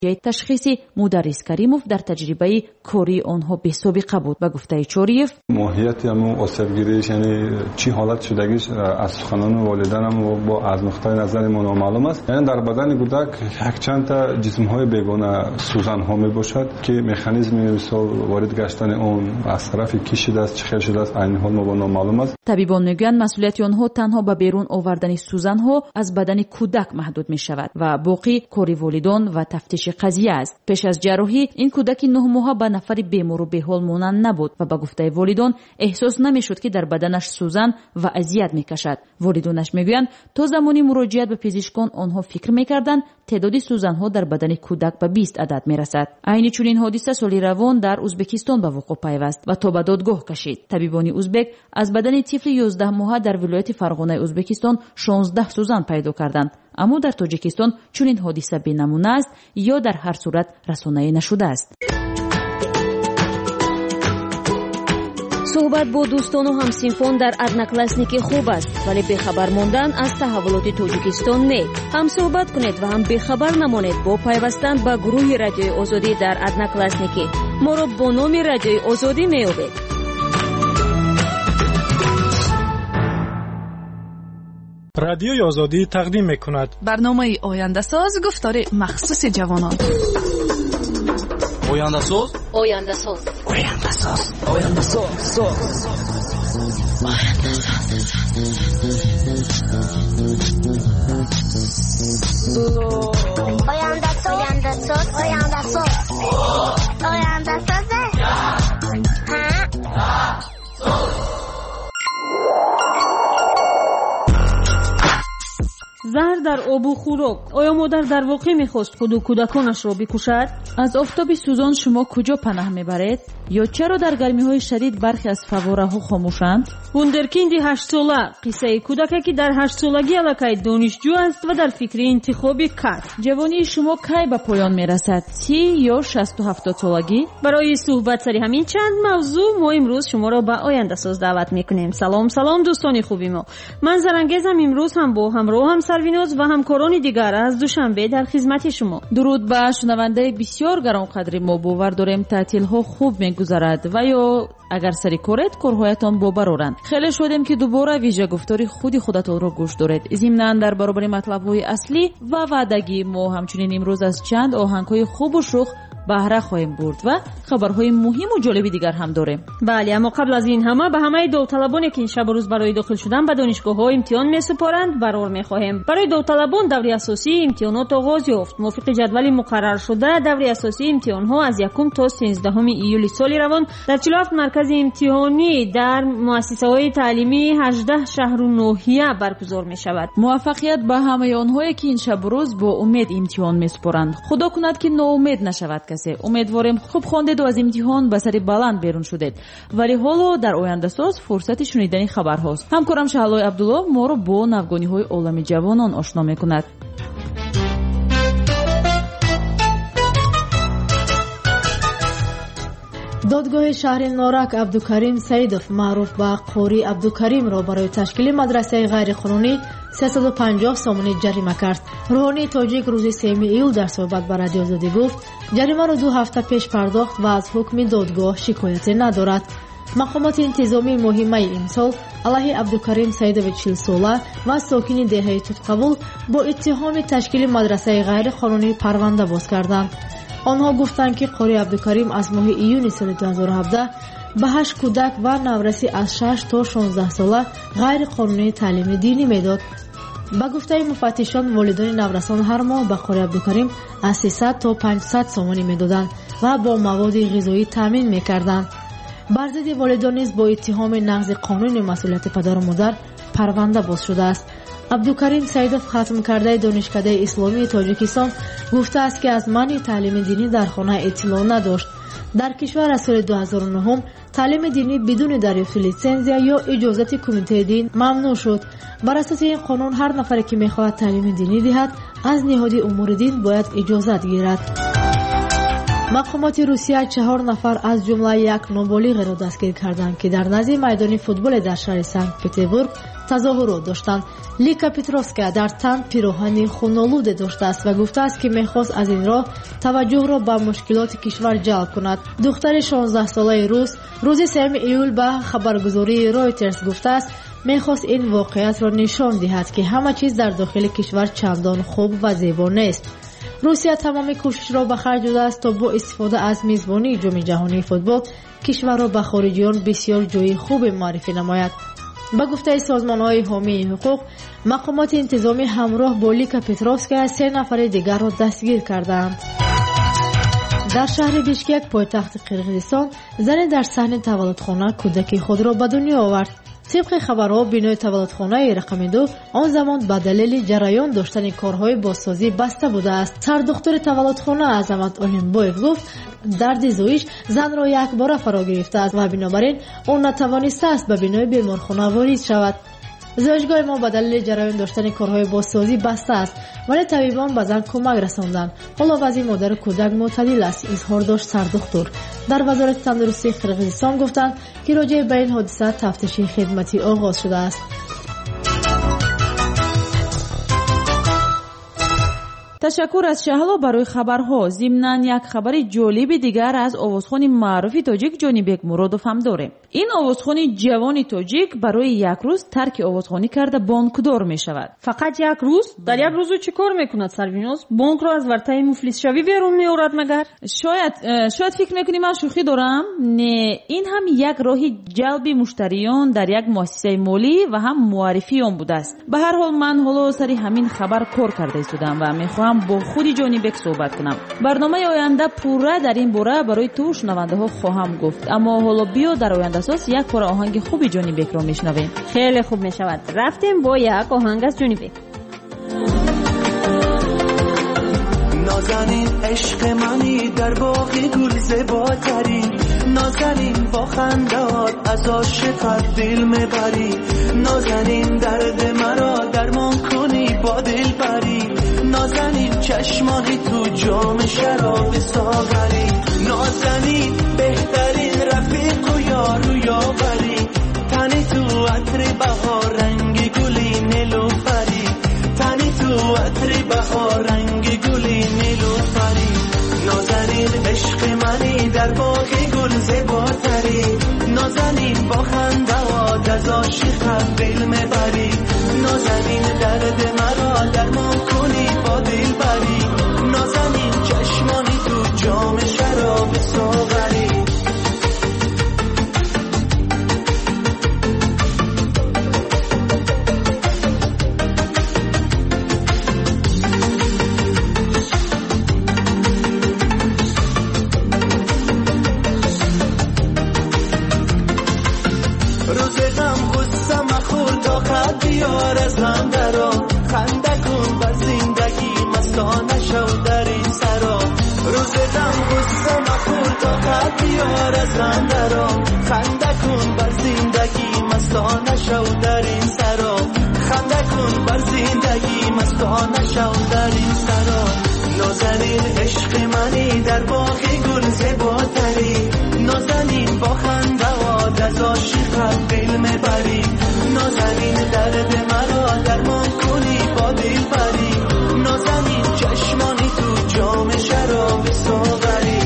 تشخیص مدرس کریموف در تجربه کاری آنها بی‌سابقه بود. به گفته چوریف ماهیت همون آسیبگیریش یعنی چی حالت شدگیش از سخنان والدینم و با از نقطه نظر ما نامعلوم است. یعنی در بدن کودک یک چند تا جسم‌های بیگانه سوزن ها میباشد که مکانیزم مثال وارد گشتن اون از طرف کی شده است چه خیلی شده است این حال ما با نامعلوم است. طبیبان میگویند مسئولیت آنها تنها به بیرون آوردن سوزن ها از بدن کودک محدود می شود و باقی کاری والدان و تفتیش قضیه است. پیش از جراحی این کودک 9 ماهه به نفر بیمار و بیحال مانند نبود و به گفته والدان احساس نمیشد که در بدنش سوزن و اذیت میکشد. والدانش میگویند تا زمانی مراجعت به پزشکان آنها فکر میکردند تعداد سوزن ها در بدن کودک به 20 عدد میرسد. عین چنین حادثه سال روان در ازبکستان به وقوع پیوست و تا به دادگاه کشید. طبیبان ازبک از بدن طفل 11 ماهه در ولایت فرغانه ازبکستان 16 سوزن پیدا کردند. اما در تاجیکستان چنین حادثه بی‌نمونه است یا در هر صورت رسانه‌ای نشده است. صحبت با دوستان و همسینفان در ادناکلاسنیکی خوب است، ولی بخبر ماندن از تحولات تاجیکستان نه. هم صحبت کنید و هم بخبر نمانید با پیوستن به گروه رادیوی آزادی در ادناکلاسنیکی. ما را با نام رادیوی آزادی می‌یابید. رادیوی آزادی تقدیم می‌کند برنامه آینده ساز گفتار مخصوص جوانان. آینده ساز آینده ساز آینده ساز آینده ساز زهر در آب و خوراک. آیا مادر در واقع میخواست خود و کودکانش را بکشد؟ از آفتاب سوزان شما کجا پناه میبرید؟ یا چرا در گرمی‌های شدید برخی از فواره‌ها خاموشند؟ وندرکیند 8 ساله. قصه کودکی که در 8 سالگی الکی دانشجو است و در فکر انتخاب کار. جوانی شما کی به پایان میرسد؟ 30 یا 60 و 70 سالگی؟ برای صحبت سر همین چند موضوع ما امروز شما را به آینده ساز دعوت میکنیم. سلام دوستان خوبی ما. من زرنگیزم امروز هم با همراهم سرویناز و همکاران دیگر از دوشنبه در خدمت شما. درود به شنونده بسیار گرانقدر ما. باور داریم تعطیل‌ها خوب میگذرد و یا اگر سری کارت کارهایتان ببرورند. خیلی شدیم که دوباره ویژه گفتاری خودتان را گوش دارید. ضمناً در برابر مطلب‌های اصلی و وعدگی ما همچنین امروز از چند آهنگ‌های خوب و شوخ بهره خواهیم برد و خبرهای مهم و جالبی دیگر هم داریم. بله، اما قبل از این همه به همه داوطلبانی که این شب و روز برای داخل شدن به دانشگاه‌ها امتحان می‌سپارند برار می‌خواهیم. برای داوطلبان دوره اساسی امتحانات آغاز یافت. موافق جدول مقرر شده دوره اساسی امتحان‌ها از 1 تا 13 ایول سال روان در 47 مرکز امتحانی در مؤسسه‌های تعلیمی 18 شهر و ناحیه برگزار می‌شود. موفقیت به همه آنهایی که این شب و روز با امید امتحان می‌سپارند. خدا کند که ناامید نشود کسی. امیدواریم خوب خواندید و از امتحان به سر بلند بیرون شدید. ولی حالا در آینده ساز فرصت شنیدن خبرهاست. همکارم شهلای عبدالله ما رو با نوگانی‌های عالم جوانان آشنا می‌کند. دادگاه شهر نارک عبدالکریم سیدов معروف به قاری عبدالکریم را برای تشکیل مدرسه غیرقانونی 350 سومنی جریمه کرد. روحانی تاجیک روز 3 ایول در صحبت با رادیو آزادی گفت جریمه را 2 هفته پیش پرداخت و از حکم دادگاه شکایتی ندارد. مقامات انتظامی مهمه امسال علیه عبدالکریم سیدов 40 ساله و ساکن دهه توتقبول با اتهام تشکیل مدرسه غیرقانونی پرونده باز کردند. آنها گفتند که قاری عبدالکریم از ماه ایون سال 2017 به 8 کودک و نورسی از 6 تا 16 ساله غیر قانونی تعلیم دینی میداد. با گفته مفتشان والدین نورسان هر ماه به قاری عبدالکریم از 300 تا 500 سومنی میدادند و با مواد غذایی تامین میکردند. بر ضد والدین نیز با اتهام نقض قانون مسئولیت پدر و مادر پرونده باز شده است. عبدالکریم سیدов ختم کرده دانشکده اسلامی تاجیکستان گفته است که از منع تعلیم دینی در خانه اطلاع نداشت. در کشور از سال 2009 تعلیم دینی بدون دریافت لیسانس یا اجازت کمیته دین ممنوع شد. بر اساس این قانون هر نفری که میخواهد تعلیم دینی دهد از نهاد امور دین باید اجازت گیرد. مقامات روسیه 4 نفر از جمله یک نابالغ را دستگیر کردند که در نزد میدان فوتبال در شهر سنت پترزبورگ تظاهرات داشتند. لیکا پتروفسکا در تن پیراهن خونالوده داشته است و گفته است که می‌خواست از این راه توجه را به مشکلات کشور جلب کند. دختر 16 ساله روس روز 3 ایول به خبرگزاری رویترز گفته است می‌خواست این واقعیت را نشان دهد که همه چیز در داخل کشور چندان خوب و زیبا نیست. روسیه تمام کوشش را به خرج داده است تا با استفاده از میزبانی جام جهانی فوتبال کشور را به خارجیان بسیار جای خوب معرفی نماید. با گفته سازمان‌های حامی حقوق، مقامات انتظامی همراه با لیکا پتروفسکا 3 نفر دیگر را دستگیر کردند. در شهر بیشکک پایتخت قرقیزستان زن در صحن تولدخانه کودک خود را به دنیا آورد. طبق خبرها بینای تولدخانه رقم 2 آن زمان به دلیل جریان داشتن کارهای بازسازی بسته بوده است. سردختر تولدخانه عظمت آلمبایف گفت درد زایش زن را یک بار فرا گرفته است و بنابراین آن نتوانسته است به بینای بیمارخانه وارد شود. زایشگاه ما به دلیل جریان داشتن کارهای بازسازی بسته است ولی طبیبان به زن کمک رساندند. حالا وضع مادر کودک معتدل است، اظهار داشت سردختر. در وزارت تندرستی قرقیزستان گفتند که راجع به این حادثه تفتیش خدمتی آغاز شده است. تشکر از شهلا برای خبرها. ضمناً یک خبر جالب دیگر از آوازخوان معروف تاجیک جانیبک مرودوف هم داریم. این آوازخوان جوان تاجیک برای یک روز ترک آوازخوانی کرده بانکدار می شود. فقط یک روز؟ در یک روز چی کار میکند سرویناز؟ بانک را از ورطه مفلس شوی بیرون میآورد مگر؟ شاید فکر میکنی من شوخی دارم؟ نه، این هم یک راه جلب مشتریان در یک مؤسسه مالی و هم معرفی آن بوده است. به هر حال من حالا سری همین خبر کار کرده ایستادم و میخواهم با خود جانیبک صحبت کنم. برنامه آینده پورا در این باره برای تو شنونده ها خواهم گفت، اما حالا بیا در آینده اساس یک پاره آهنگ خوبی جانیبک را میشنویم. خیلی خوب میشود. رفتیم با یک آهنگ از جانیبک. نازنین عشق منی در باغ گل زیباتری، نازنین با خنده‌ات از عاشقت دل میبری، نازنین درد مرا درمان کنی با دل بری، نازنین چشمانی تو جام شراب ساغری، نازنین بهترین رفیق و یار و یاوری، تنی تو عطر بهار رنگ گلی نیلوفری، تنی تو عطر بهار رنگ گلی نیلوفری، نازنین عشق منی در باغ گل زیباتری، نازنین با خنده‌ات از عاشقت دل میبری، نازنین درد مرا درمان کنی با دل بری، نازنین چشمانی تو جام شراب ساغری. بیار از هم درا خنده کن بر زندگی مستانه شو در این سرا، روز غم غصه مخور تا قد بیار از هم درا خنده کن بر زندگی مستانه شو در این سرا، خنده کن بر زندگی مستانه شو در این سرا، نازنین عشق منی در باغ گل زیباتری، نازنین با خنده‌ات از عاشقت دل میبری، نازنین درد مرا درمان کنی با دل بری، نازنین چشمانی تو جام شراب ساغری.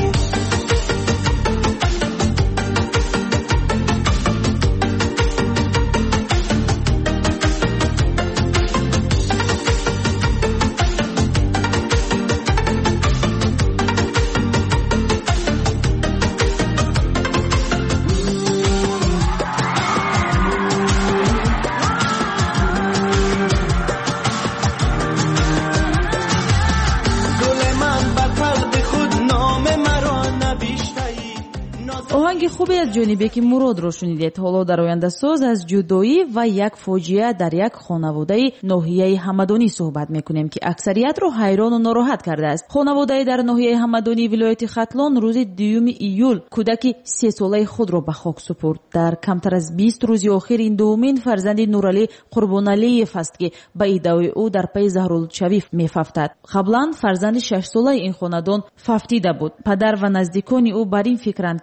آهنگ خوبی از جانیبک مراد رو شنیدید. حالا در آینده ساز از جدایی و یک فاجعه در یک خانواده ناحیه همدانی صحبت میکنیم که اکثریت رو حیران و ناراحت کرده است. خانواده در ناحیه همدانی ولایت ختلان روز 2 ایول کودک 3 ساله خود را به خاک سپرد. در کمتر از 20 روز اخیر این دومین فرزند نورعلی قربانعلیف است که به ادعای او در پی زهرالشویف میفافتد. قبلا فرزند 6 ساله این خاندان فافتیده بود. پدر و نزدیکان او بر این فکرند که زهرالشویف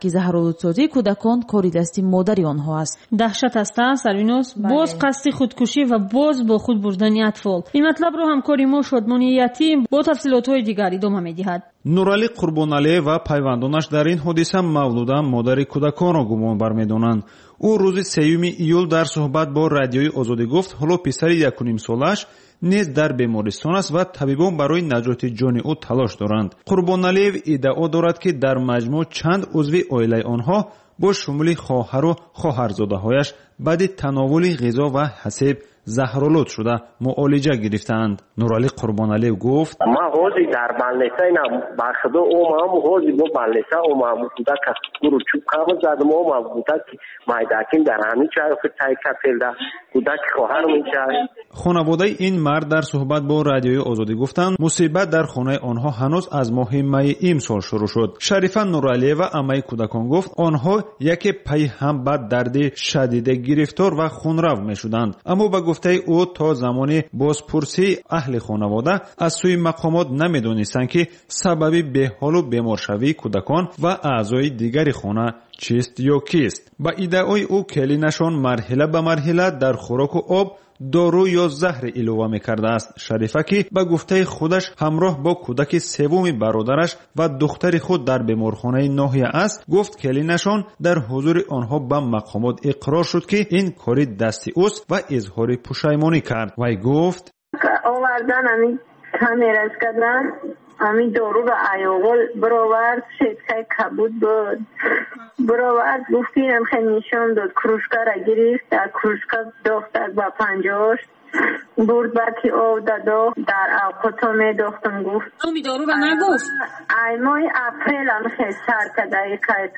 زهرآلودسازی کودکان کار دستی مادر آنها است. دهشت است سروینوس. باز قصد خودکشی و باز با خود بردن اطفال. این مطلب رو همکاری ما شادمانی یتیم با تفصیلات‌های دیگر ادامه می‌دهد. نورعلی قурбоналиев ва пайвандонаш дар ин ҳодиса мавлуда модари кӯдаконро гумонбар медонанд. ӯ рӯзи 3 июл дар суҳбат бо радиои озодӣ гуфт ҳоло писари 1.5-солааш низ дар бемористон аст ва табибон барои наҷоти ҷони ӯ талош доранд. қурбоналиев иддао дорад ки дар маҷмӯъ чанд узви оилаи онҳо бо шумули хоҳару хоҳарзодаҳояш баъди тановули ғизо ва ҳасеб заҳролуд шуда муолиҷа гирифтаанд. нуралӣ қурбоналиев гуфт: ман ҳозир дар балнеса ина бахудо омам ҳозир бо балнеса омам кӯдака гуру чӯбкам задам омам кӯдаки майдакин дар ҳамин чайфи тайкателда кӯдаки хоҳар мечай. хонаводаи ин мард дар суҳбат бо радиои озодӣ гуфтанд мусибат дар хонаи онҳо ҳанӯз аз моҳи майи имсол шурӯъ шуд. шарифа нуралиева амаи кӯдакон гуфт онҳо яке пайи ҳам ба дарди шадиде гирифтор ва хунрав мешуданд. аммо ба гуфтаи ӯ то замони бозпурсии аҳли хонавода аз сӯи мақомот намедонистанд ки сабаби беҳолу беморшавии кӯдакон ва аъзои дигари хона чист ё кист. ба иддаои ӯ келинашон марҳила ба марҳила дар хӯроку об дору ё заҳре илова мекардааст. шарифа ки ба гуфтаи худаш ҳамроҳ бо кӯдаки севуми бародараш ва духтари худ дар беморхонаи ноҳия аст, гуфт келинашон дар ҳузури онҳо ба мақомот иқрор шуд ки ин кори дасти ӯст ва изҳори пушаймонӣ кард. вай гуфт: овардан амин камерас кардан амин доруро аёвол бировард шеткаи кабуд буд бировард гуфтинам хел нишон дод кружкара гирифт дар кружка дохтад ба панҷош бурд баки ов дадо дар авқото медохтам гуфт номи доруро нагуфт. ай моҳи апрелам хел сар кадаи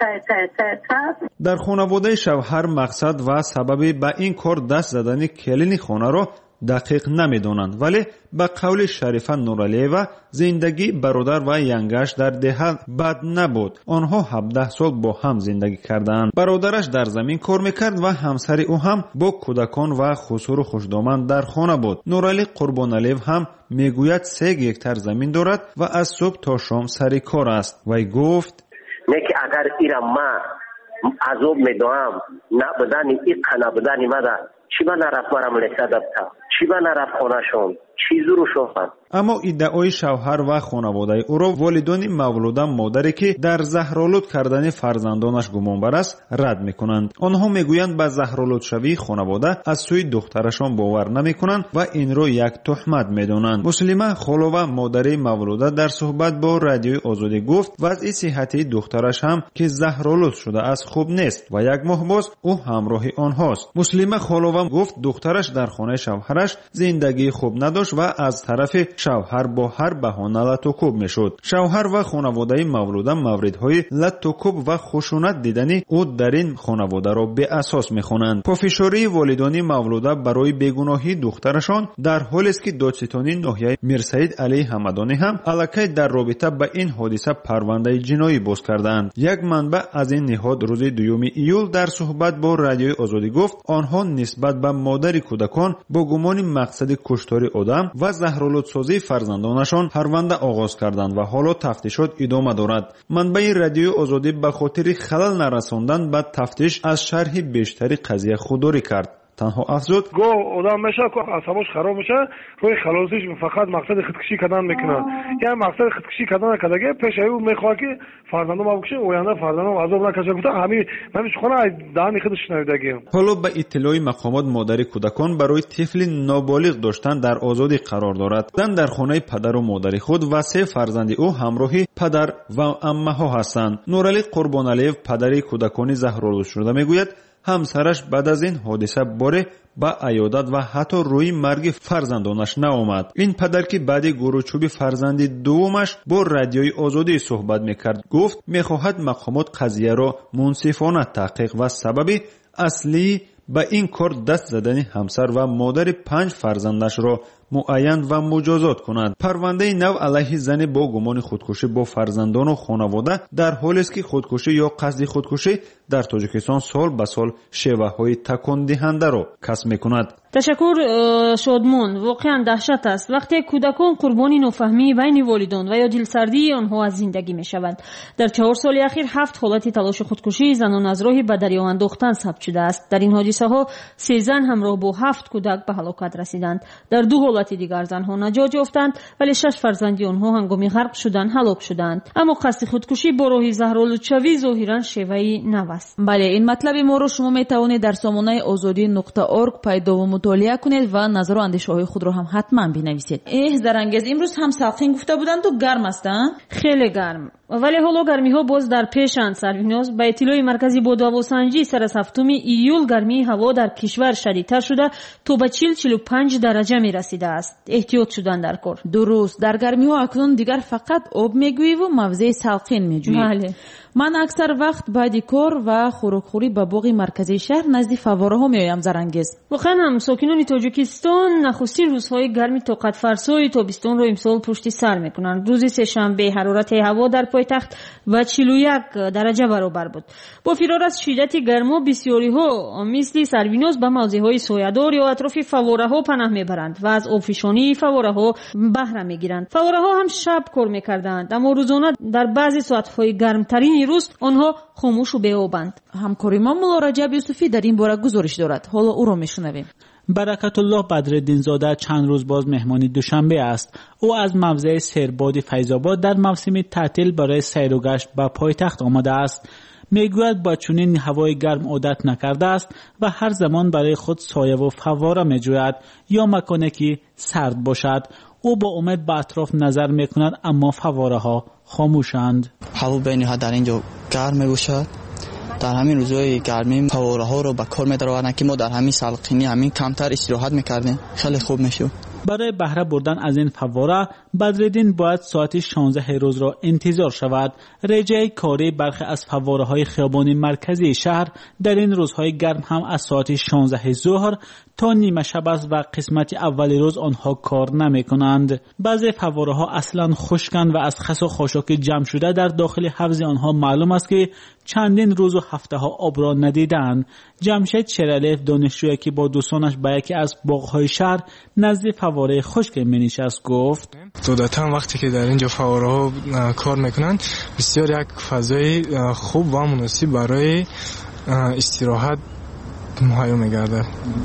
кай. дар хонаводаи шавҳар мақсад ва сабаби ба ин кор даст задани келини хонаро дақиқ намедонанд, вале ба қавли шарифа нуралиева зиндагии бародар ва янгаш дар деҳа бад набуд. онҳо 17 сол бо ҳам зиндагӣ кардаанд. бародараш дар замин кор мекард ва ҳамсари ӯ ҳам бо кӯдакон ва хусуру хушдоманд дар хона буд. нуралӣ қурбоналиев ҳам мегӯяд 3 гектар замин дорад ва аз субҳ то шом сари кор аст. вай гуфт: неки агар ира ма азоб медоам набудани иқа набудани мада чӣ ба нарафт марам леса дабта чӣ ба нарафт хонашон чӣ зуру шофанд. аммо иддаои шавҳар ва хонаводаи ӯро волидони мавлуда модаре ки дар заҳролуд кардани фарзандонаш гумонбар аст рад мекунанд. онҳо мегӯянд ба заҳролудшавии хонавода аз сӯи духтарашон бовар намекунанд ва инро як тӯҳмат медонанд. муслима холова модари мавлуда дар суҳбат бо радиои озодӣ гуфт вазъи сиҳатии духтараш ҳам ки заҳролуд шудааст хуб нест ва як моҳ боз ӯ ҳамроҳи онҳост. муслима холова гуфт духтараш дар хонаи шавҳараш зиндагии хуб надошт ва аз тарафи шавҳар бо ҳар баҳона латукуб мешуд. шавҳар ва хонаводаи мавлуда мавридҳои латукуб ва хушунат дидани ӯ дар ин хонаводаро беасос мехонанд. пофишории волидони мавлуда барои бегуноҳии духтарашон дар ҳолест ки додситони ноҳияи мирсаид алии ҳамадонӣ ҳам аллакай дар робита ба ин ҳодиса парвандаи ҷиноӣ боз кардаанд. як манбаъ аз ин ниҳод рӯзи 2 июл дар суҳбат бо радиои озодӣ гуфт онҳо нисбат ба модари кӯдакон бо гумони мақсади куштори одам ва заҳролудсозии фарзандонашон парванда оғоз карданд ва ҳоло тафтишот идома дорад. манбаи радиои озодӣ ба хотири халал нарасондан ба тафтиш аз шарҳи бештари қазия худдорӣ кард. танҳо афзуд: гоҳ одам мешавад ки асабош хароб мешавад роҳи халосиш фақат мақсади худкушӣ кардан мекунад. яъне мақсади худкушӣ кардан накардаги пешаи ӯ мехоҳад ки фарзандам бикушад оянда фарзандам азоб накашад. гуфта ҳамин хона даҳани худаш шунавидагием. ҳоло ба иттилои мақомот модари кӯдакон барои тифли ноболиғ доштан дар озодӣ қарор дорад. зан дар хонаи падару модари худ ва 3 фарзанди ӯ ҳамроҳи падар ва аммаҳо ҳастанд. нуралӣ қурбоналиев падари кӯдакони заҳролудшуда мегӯяд ҳамсараш баъд аз ин ҳодиса боре ба аёдат ва ҳатто рӯи марги фарзандонаш наомад. ин падар ки баъди гуручӯби фарзанди дуввумаш бо радиои озодӣ суҳбат мекард гуфт мехоҳад мақомот қазияро мунсифона таҳқиқ ва сабаби аслии ба ин кор даст задани ҳамсар ва модари 5 фарзандашро معین و مجازات کنند. پرونده نو علیه زن با گمان خودکشی با فرزندان و خانواده در حالی است که خودکشی یا قصد خودکشی در تاجیکستان سال به سال شیوه‌های تکان دهنده را کسب می‌کند. تشکر شادمان. واقعا دهشت است وقتی کودکان قربانی نافهمی بین والدین و یا دلسردی آنها از زندگی میشوند. در 4 سال اخیر 7 حالت تلاش خودکشی زنان از راه به دریا انداختن ثبت شده است. در این حادثه ها 3 زن همراه با 7 کودک به هلاکت رسیدند. در 2 حالت دیگر زنها نجات یافتند ولی 6 فرزندی آنها هنگام غرق شدن هلاک شدند. اما قصد خودکشی با راه زهرآلودشوی ظاهرا شیوه‌ای نو است. بله، این مطلب ما رو شما میتوانید در سامانه azadi.org پیدا و مطالعه کنید و نظر و اندیشه‌های خود رو هم حتما بنویسید. زرنگز امروز هم ساخن گفته بودند و گرم هستند. خیلی گرم. ولی حالا گرمی ها باز در پیشند. سرویناز به اطلاع مرکزی باد و هواسنجی سر از 7 ایول گرمی هوا در کشور شدیدتر شده تا به 40-45 درجه می رسیده است. احتیاط شدن در کار. درست، در گرمی ها اکنون دیگر فقط آب میگویی و موزه ساخن میجویی. بله. من اکثر وقت بعد کار و خوراکخوری به باغ مرکزی شهر نزد فواره ها میایم. زرنگز واقعا هم ساکنان تاجیکستان نخستین روزهای گرمی طاقت فرسای تابستان را امسال پشت سر میکنند. روز سه‌شنبه حرارت هوا در پایتخت و 41 درجه برابر بود. با فرار از شدت گرما بسیاری ها مثل سرویناز به موضع های سایه‌دار یا اطراف فواره ها پناه میبرند و از آبفشانی فواره ها بهره میگیرند. فواره ها هم شب کار میکردند اما روزانه در بعضی ساعت‌های گرمترین روز آنها خاموش و بی‌آبند. همکاری ما مولا رجب یوسفی در این باره گزارش دارد. حالا او را میشنویم. برکت الله بدرالدین زاده چند روز باز مهمانی دوشنبه است. او از موضع سیرباد فیض‌آباد در موسم تعطیل برای سیر و گشت به پایتخت آمده است. میگوید با چنین هوای گرم عادت نکرده است و هر زمان برای خود سایه و فواره میجوید یا مکانی که سرد باشد. او با امید به اطراف نظر میکند اما فواره ها خاموشند. هوا بینها در اینجا گرم میباشد. در همین روزهای گرمی فواره ها رو به کار می‌دارند که ما در همین سالقینی همین کمتر استراحت میکردیم. خیلی خوب میشد. برای بهره بردن از این فواره بدرالدین باید ساعت 16 روز را انتظار شود. رجای کاری برخی از فواره های خیابانی مرکزی شهر در این روزهای گرم هم از ساعت 16 ظهر تا نیمه شب است و قسمت اولی روز آنها کار نمی کنند. بعضی فواره ها اصلا خشکند و از خس و خاشاک جمع شده در داخل حوض آنها معلوم است که چندین روز و هفته ها آب را ندیدند. جمشید شیرالیف دانشجویی که با دوستانش به یکی از باغ‌های شهر نزد فواره خشک می‌نشست گفت: عادتاً وقتی که در اینجا فواره ها کار میکنند بسیار یک فضای خوب و مناسب برای استراحت مهیا میگرده.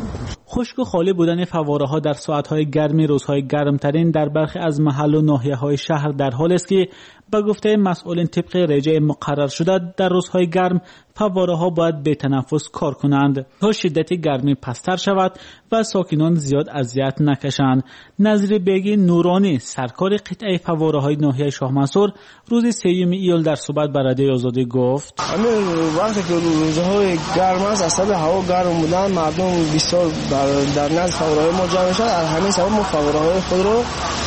خشک و خالی بودن فواره ها در ساعت‌های گرمی روزهای گرمترین در برخی از محل و ناحیه‌های شهر در حال است که به گفته مسئولین طبق رجع مقرر شده در روزهای گرم فواره ها باید به تنفس کار کنند تا شدت گرمی پستر شود و ساکنان زیاد اذیت نکشند. نظیر بیگی نورانی سرکار قطعه فواره های ناحیه شاه منصور روز 3 ایول در صحبت با رادیو آزادی گفت: وقتی که روزهای گرم است اصلا هوا گرم بودن مردم بسیار در نزد فواره های ما جمع میشن. از همین سبب ما فواره های خود رو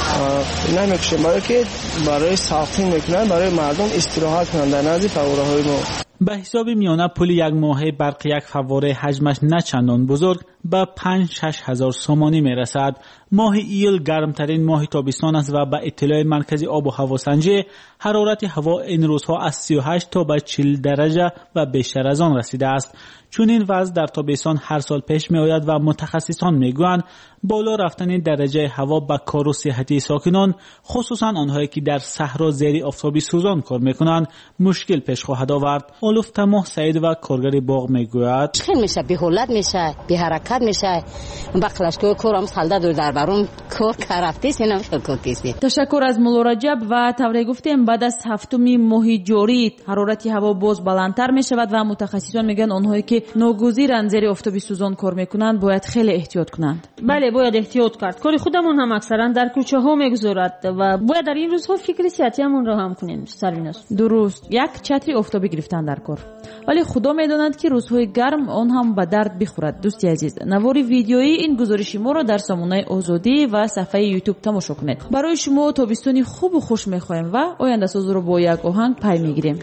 نمیکشیم برای که برای ساختن میکنن برای مردم استراحت کنند در نزد فواره های ما. به حساب میانه پول یک ماهه برق یک فواره حجمش نه چندان بزرگ به 5-6 هزار سومانی میرسد. ماه ایول گرمترین ماه تابستان است و به اطلاع مرکزی آب و هواسنجی حرارت هوا این روزها از 38 تا به 40 درجه و بیشتر از آن رسیده است. چون این وضع در تابستان هر سال پیش می آید و متخصصان می گویند بالا رفتن درجه هوا به کار و صحتی ساکنان خصوصا آنهایی که در صحرا زیر آفتابی سوزان کار می کنند مشکل پیش خواهد آورد. اولوف تماه سعید و کارگر باغ می گوید: خیلی میشه بی حالت میشه بی حرکت میشه بخلاش که کارم سالده دور در برون کار کرفتی سینم کیسی. تشکر از مولا رجب و طوری گفتیم بعد از 7 ماه جاری حرارت هوا باز بلندتر می شود و متخصصان میگن آنهایی که ناگزیرن زیر آفتابی سوزان کار میکنند باید خیلی احتیاط کنند. بله باید احتیاط کرد. کار خودمون هم اکثرا در کوچه ها میگذارد و باید در این روزها فکر صحتیمون را هم کنیم. سرویناس درست، یک چتری آفتابی گرفتن در کار. ولی خدا میداند که روزهای گرم آن هم به درد بخورد. دوستی عزیز، نوار ویدیویی این گزارش ما را در سامانه آزادی و صفحه یوتیوب تماشا کنید. برای شما تابستانی خوب و خوش میخوایم و آینده ساز رو با یک آهنگ پی میگیریم.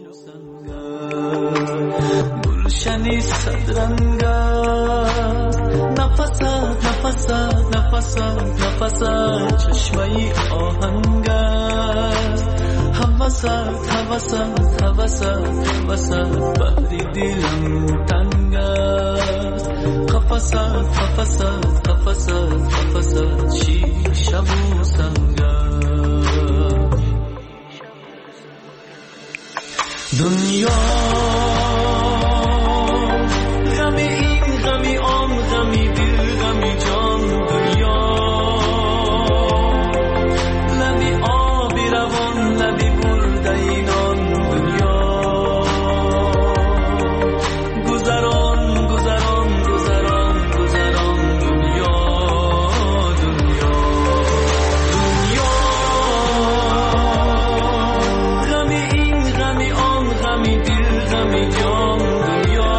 گلشنی صدرنگا نفسات نفست چشمه آهنگ است حوست بحری دلم تنگ است قفست شیشه و سنگ دنیا غمی این غمی آن غمی دل غمی جان دنیا لبی آبی روان لبی برده اینان دنیا گذران دنیا غمی این غمی آن غمی دل غمی جان دنیا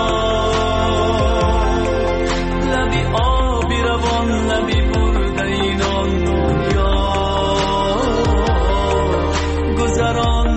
لبی آبی روان لبی برده اینان دنیا گذران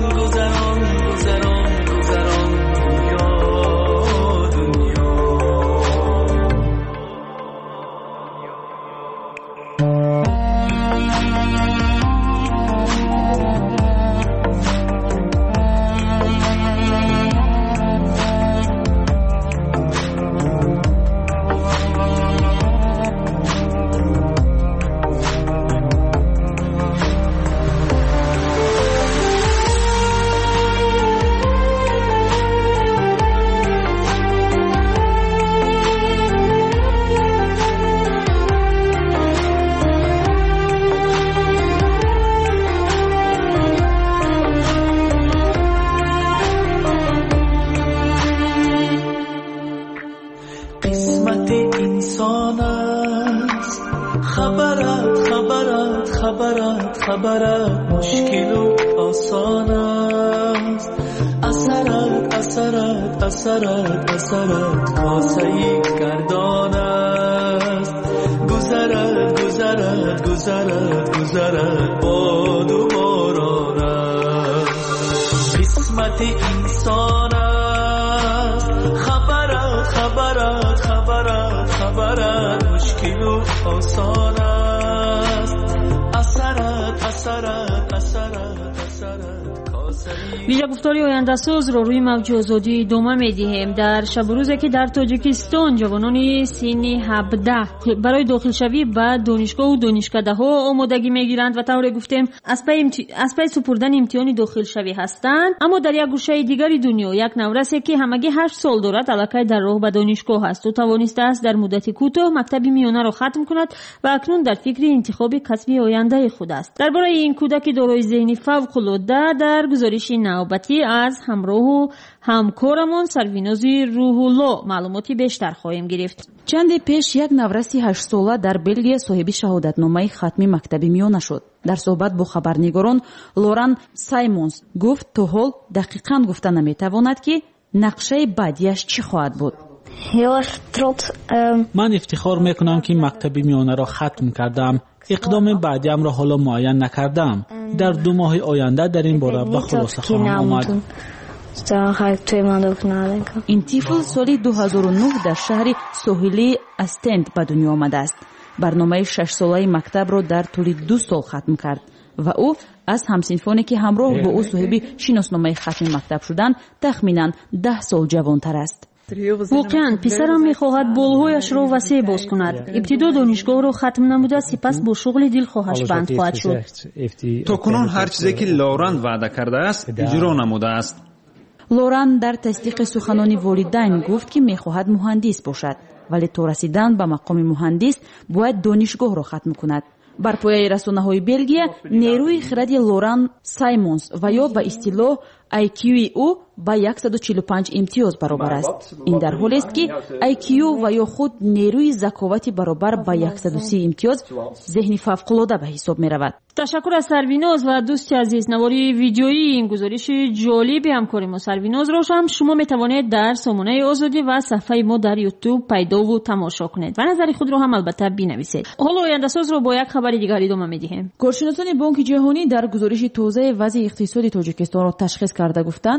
خبرت مشکل و آسان است اثرت کاسه گردان است گذرت باد و باران است قسمت انسان است خبرت مشکل و آسان است ویژه گفتاری آینده ساز رو روی موج آزادی ادامه می‌دهیم. در شب و روزی که در تاجیکستان جوانان سن 17 برای داخل شوی به دانشگاه و دانشکده‌ها آمادگی می‌گیرند و طور گفتیم از پی سپردن امتحان داخل شوی هستند، اما در یک گوشه دیگری دنیا یک نورسی که همگی 8 سال دارد الکی در راه به دانشگاه است و توانسته است در مدت کوتاه مکتب میانه را ختم کند و اکنون در فکر انتخاب کسب آینده خود است. درباره این کودک دارای ذهن فوق‌العاده در گزارش نوبتی از همراه و همکارمون سروینازی روح‌الله معلوماتی بیشتر خواهیم گرفت. چندی پیش یک نورسی 8 ساله در بلژیک صاحب شهادتنامه ختمی مکتب میانه شد. در صحبت با خبرنگاران لوران سایمونز گفت تا حال دقیقاً گفته نمیتواند که نقشه بعدیش چی خواهد بود. من افتخار میکنم که مکتب میانه را ختم کردم. اقدام بعدیم را حالا معین نکردم. در 2 ماه آینده در این باره به خلاصه خواهم آمد. این طفل سال 2009 در شهر ساحلی استند به دنیا آمده است. برنامه 6 ساله مکتب را در طول 2 سال ختم کرد و او از همسنفانی که همراه با او صاحب شناسنامه ختم مکتب شدند تخمینا 10 سال جوانتر است. واقعا پسرم میخواهد بالهایش را وسیع باز کند. ابتدا دانشگاه را ختم نموده، سپس با شغل دلخواهش بند خواهد شد. تا کنون هر چیزی که لوران وعده کرده است اجرا نموده است. لوران در تصدیق سخنان والدین گفت که میخواهد مهندس باشد، ولی تا رسیدن به مقام مهندس باید دانشگاه را ختم کند. بر پایه رسانه‌های بلژیک نیروی خردی لوران سایمونز و یا به اصطلاح IQ او با 145 امتیاز برابر است. این در حالی است که IQ و یا خود نیروی ذکاوت برابر با 130 امتیاز ذهن فوق‌العاده به حساب می رود. تشکر از سرویناز و دوست عزیز. نواری ویدیویی این گزارش جالب همکاری ما سرویناز را هم شما می توانید در سامانه آزادی و صفحه ما در یوتیوب پیدا و تماشا کنید و نظر خود را هم البته بنویسید. حالا آینده ساز را با یک خبر دیگر ادامه می‌دهیم. کارشناسان بانک جهانی در گزارش تازه وضع اقتصادی تاجیکستان را تشخیص کرده گفتند افزایش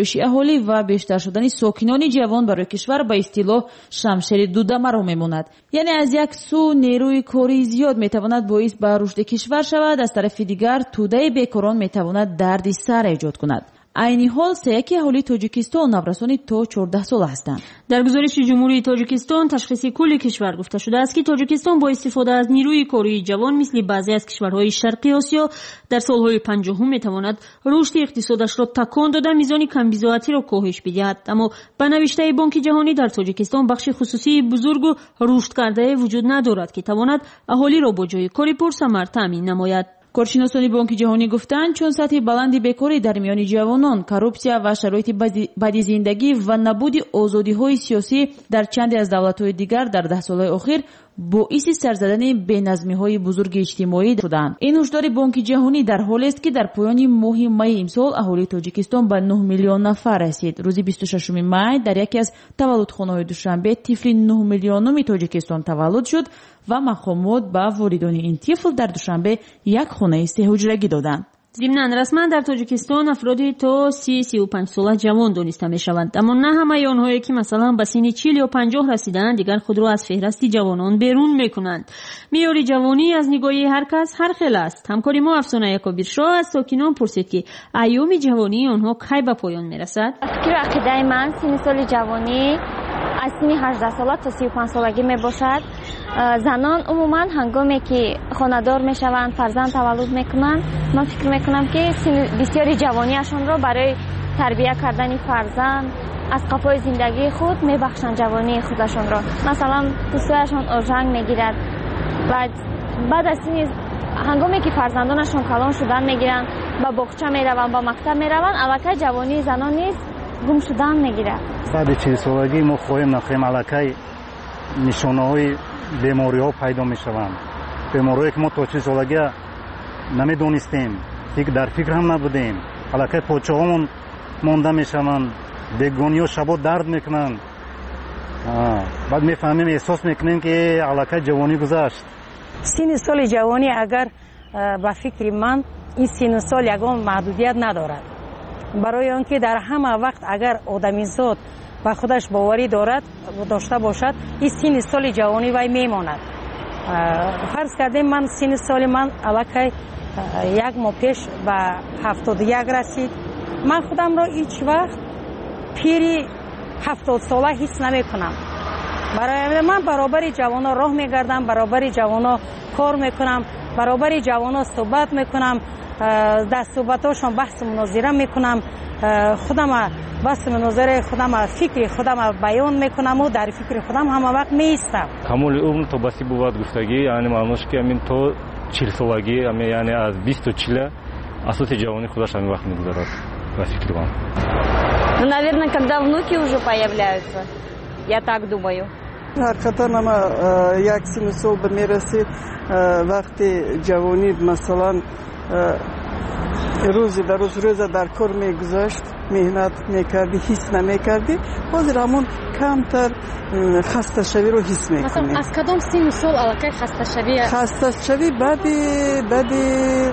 افزایش اهالی و بیشتر شدن ساکنان جوان برای کشور به اصطلاح شمشیر دودمه میماند. یعنی از یک سو نیروی کاری زیاد میتواند باعث به رشد کشور شود، از طرف دیگر توده بیکاران میتواند دردی سر ایجاد کند. عین حال سیاکی اهالی تاجیکستان نورسانی تا 14 سال هستند. در گزارش جمهوری تاجیکستان تشخیص کل کشور گفته شده است که تاجیکستان با استفاده از نیروی کاری جوان مثل بعضی از کشورهای شرقی آسیا در سالهای 50 میتواند رشد اقتصادش را تکان داده میزان کمبزاعتی را کاهش بدهد. اما به نوشته بانک جهانی در تاجیکستان بخش خصوصی بزرگ و رشد کرده وجود ندارد که تواند اهالی را با جای کاری پرثمر تامین نماید. کارشناسان بانک جهانی گفتند چون سطح بلندی بیکاری در میان جوانان، کورپسیا و شرایط بدی زندگی و نبود آزادی‌های سیاسی در چندی از دولت‌های دیگر در 10 سال اخیر باعث سر زدن بی‌نظمی‌های بزرگ اجتماعی شدند. این هشدار بانک جهانی در حالی است که در پایان ماه می امسال اهالی تاجیکستان به 9 میلیون نفر رسید. روز 26 می در یکی از تولدخانه‌های دوشنبه طفل 9 میلیونم تاجیکستان تولد شد و مقامات به والدین این طفل در دوشنبه یک خانه 3 حجرگی دادند. ضمناً رسما در تاجیکستان افرادی تا 30-35 ساله جوان دانسته میشوند، اما نه همه آنهایی که مثلا به سن 40 یا 50 رسیدند دیگر خود را از فهرست جوانان بیرون میکنند. معیار جوانی از نگاه هر کس هر خیل است. همکاری ما افسانه یکابیرشاه از ساکنان پرسید که ایام جوانی آنها کی به پایان میرسد. فکر عقیده من سن سال جوانی از سن 18 ساله تا 35 سالگی می باشد. زنان عموما هنگامی که خانه‌دار میشوند، فرزند تولد میکنند، من فکر میکنم که سن بسیاری جوانیشان را برای تربیت کردن فرزند از قفای زندگی خود میبخشند. جوانی خودشان را مثلا پوستهایشان آژنگ میگیرد و بعد از سن هنگامی که فرزندانشان کلان شدن میگیرند، به باغچه میروند، به مکتب میروند، الکی جوانی زنان نیز گم شدن میگیرد. بعد 40 سالگی ما خواهیم نخواهیم الکی نشانه‌های بیماری‌ها پیدا میشوند. بیماری‌هایی که ما تا 40 سالگی نمیدونستیم، در فکر هم نبودیم. الکی پاچه‌هامون مانده میشوند، بیگانی‌ها شبا درد میکنند. بعد میفهمیم، احساس میکنیم که الکی جوانی گذشت. سن سال جوانی اگر به فکر من این سن سال یگان محدودیت ندارد، برای آنکه در همه وقت اگر آدمیزاد به خودش باوری داشته باشد، این سن سال جوانی وی میماند. فرض کردیم من سن سال من الکی 1 ماه پیش به 71 رسید. من خودم را هیچ وقت پیری 70 ساله حس نمی کنم. برای من برابر جوانا راه میگردم، برابر جوانا کار میکنم، برابر جوانا صحبت میکنم، در صحبتاشون بحث مناظره میکنم، خودم بحث مناظره خودم فکر خودم بیان میکنم و در فکر خودم همه وقت میستم. کمال عمر تا بسی بود گفتگی، یعنی معلومش که همین تا 40 سالگی، یعنی از 20 تا 40 اساس جوانی خودش همین وقت میگذارد. По фикру вам. Ну, наверное, когда внуки уже появляются, я так думаю. حقیقتا ما یک سن سال به میرسید وقتی جوانی مثلا روز در کار میگذاشت، مهنت میکردی، حس نمیکردی، حاضر همون کمتر خسته شوی رو حس میکنی. مثلا از کدام سن سال الکی خسته شوی بعدی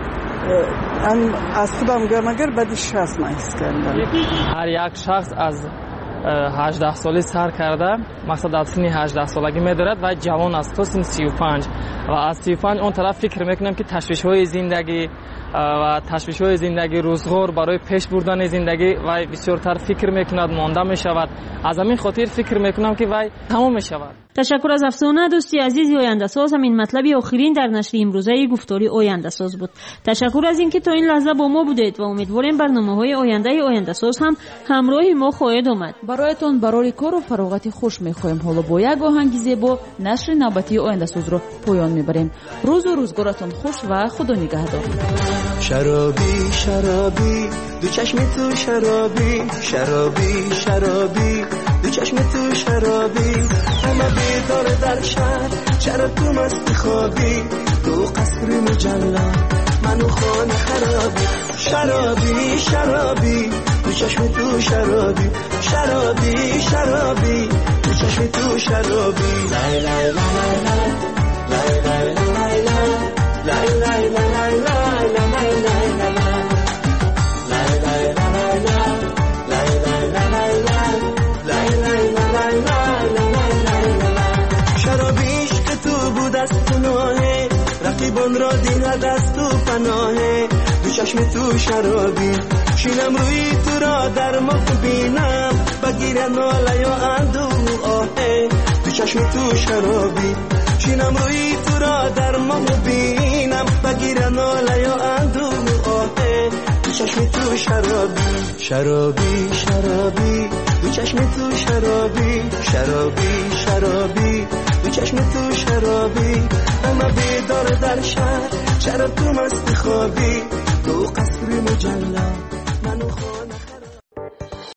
از خودم گرم اگر بعدی 60 من حس کردم. هر یک شخص از 18 سالی سر کرده، مقصد از سن 18 سالگی میدارد و جوان است تا سن 35 و از 35 اون طرف فکر میکنم که تشویش‌های زندگی و تشویش‌های زندگی، روزگار برای پیش بردن زندگی و بسیارتر فکر میکند، مانده میشود. از همین خاطر فکر میکنم که وای تمام میشود. تشکر از افسانه دوستی عزیزی آینده ساز. همین مطلبی آخرین در نشر امروزه گفتاری آینده ساز بود. تشکر از اینکه تا این لحظه با ما بودید و امیدواریم برنامه‌های آینده ساز هم همراه ما خواهید آمد. برایتان برای کار و فراغت خوش می‌خواهیم. حالا با یک آهنگ زیبا نشر نوبتی آینده ساز را پایان می‌بریم. روز و روزگارتان خوش و خدا نگهدار. شرابی شرابی دو چشم تو شرابی شرابی شرابی دو چشم تو شرابی همه بیدار در شهر چرا تو مست خوابی تو قصر مجلل منو خانه خرابی شرابی شرابی دو چشم تو شرابی شرابی شرابی دو چشم تو شرابی لای لای لای لای لای لای لای لای لای لای چشم تو شرابی شینم روی تو را در مخ بینم بگیر ناله یا اندوه آهه تو چشم تو شرابی شینم روی تو را در مخ بینم بگیر ناله یا اندوه آهه تو چشم تو شرابی شرابی شرابی تو چشم تو شرابی شرابی شرابی تو چشم تو شرابی اما بیدار در شهر چرا تو مست خوابی تو قصر مجلل